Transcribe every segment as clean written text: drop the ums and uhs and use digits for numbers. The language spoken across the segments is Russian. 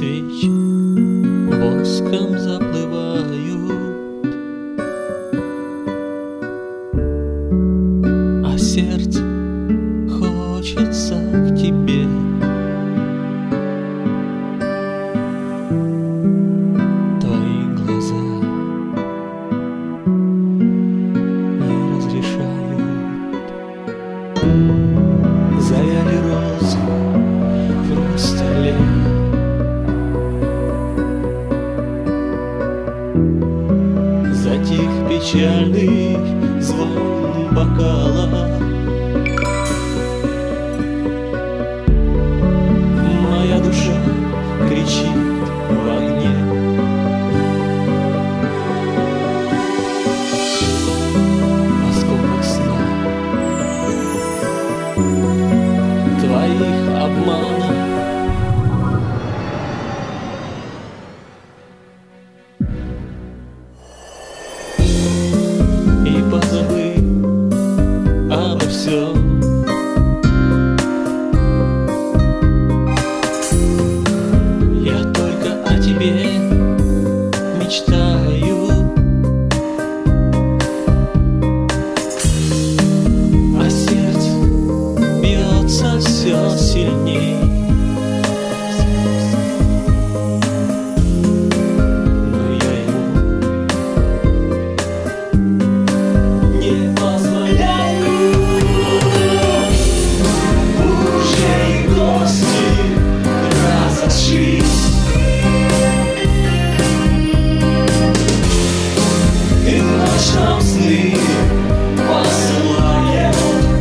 свеч воском заплывают, а сердце хочется к тебе. Твои глаза не разрешают. Завяли розы в столе, затих печальный звон бокала. Моя душа кричит в огне. Осколок сна твоих обманов. И позабыв обо всем, я только о тебе мечтаю, а сердце бьется все сильней. Но я ему не позволяю. Уже и гости разошлись, и в ночь нам сны посылает.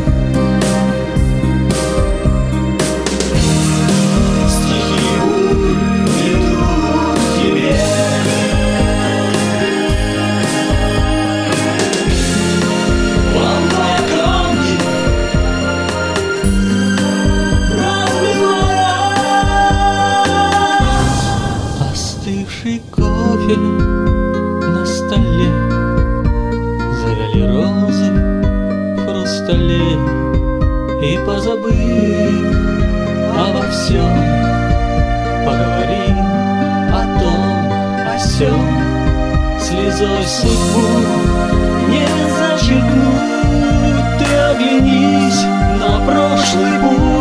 Стихи идут к тебе. Ломая камни, разбивая. Остывший кофе на столе, завяли розы в хрустале. И позабыв обо всем, поговорим о том, о сём. Слезой судьбу не зачеркнуть. Ты оглянись на прошлый путь.